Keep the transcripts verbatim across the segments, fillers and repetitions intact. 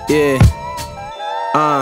Yeah. Uh.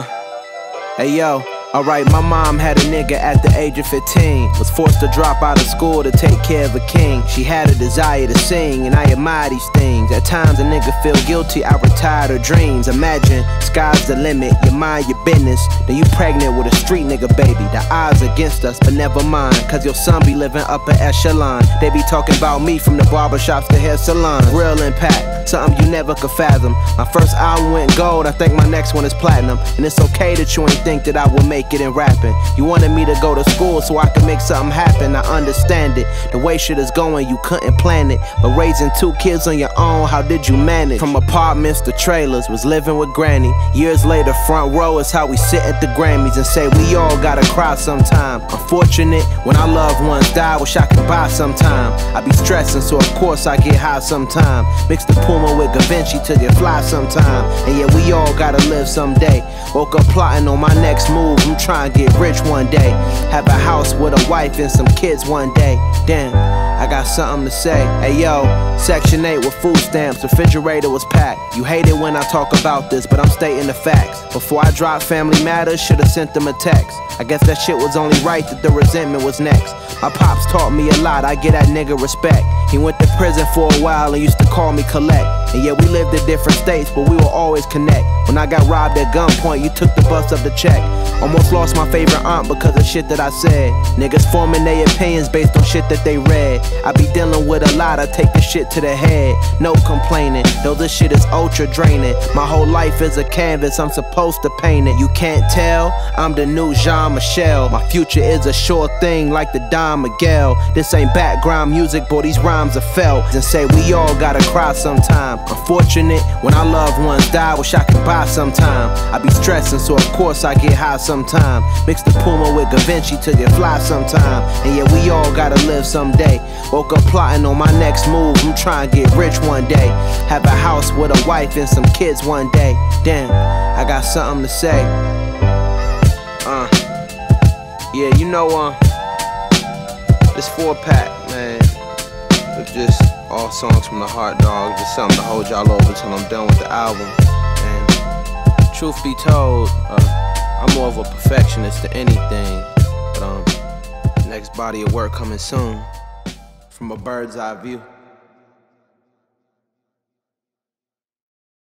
Hey yo. Alright, my mom had a nigga at the age of fifteen. Was forced to drop out of school to take care of a king. She had a desire to sing, and I admire these things. At times a nigga feel guilty, I retired her dreams. Imagine, sky's the limit, you mind your business. Then you pregnant with a street nigga baby. The odds against us, but never mind, cause your son be living upper echelon. They be talking about me from the barbershops to hair salons. Real impact, something you never could fathom. My first album went gold, I think my next one is platinum. And it's okay that you ain't think that I would make it in rapping. You wanted me to go to school so I could make something happen. I understand it. The way shit is going, you couldn't plan it. But raising two kids on your own, how did you manage? From apartments to trailers, was living with granny. Years later, front row is how we sit at the Grammys and say we all gotta cry sometime. Unfortunate, when our loved ones die, wish I could buy sometime. I be stressing, so of course I get high sometime. Mix the Puma with Gavinci to get fly sometime. And yeah, we all gotta live someday. Woke up plotting on my next move. I'm trying to get rich one day. Have a house with a wife and some kids one day. Damn, I got something to say. Hey yo, Section eight with food stamps, refrigerator was packed. You hate it when I talk about this, but I'm stating the facts. Before I dropped Family Matters, should've sent them a text. I guess that shit was only right that the resentment was next. My pops taught me a lot, I get that nigga respect. He went to prison for a while and used to call me Collect. And yeah, we lived in different states, but we will always connect. When I got robbed at gunpoint, you took the bus up the check. Almost lost my favorite aunt because of shit that I said. Niggas forming their opinions based on shit that they read. I be dealing with a lot, I take the shit to the head. No complaining, though this shit is ultra draining. My whole life is a canvas, I'm supposed to paint it. You can't tell, I'm the new Jean-Michel. My future is a sure thing like the Don Miguel. This ain't background music, boy, these rhymes are felt. And say we all gotta cry sometime. Unfortunate, when our loved ones die, wish I could buy sometime. I be stressing, so of course I get high sometime. Mix the Puma with Gavinci to get fly sometime. And yeah, we all gotta live someday. Woke up plotting on my next move, I'm trying to get rich one day. Have a house with a wife and some kids one day. Damn, I got something to say. Uh, yeah, you know, uh, this four pack, man, it's just all songs from the heart, dog. Just something to hold y'all over till I'm done with the album. And truth be told, uh, I'm more of a perfectionist than anything. But um, next body of work coming soon, from a bird's eye view.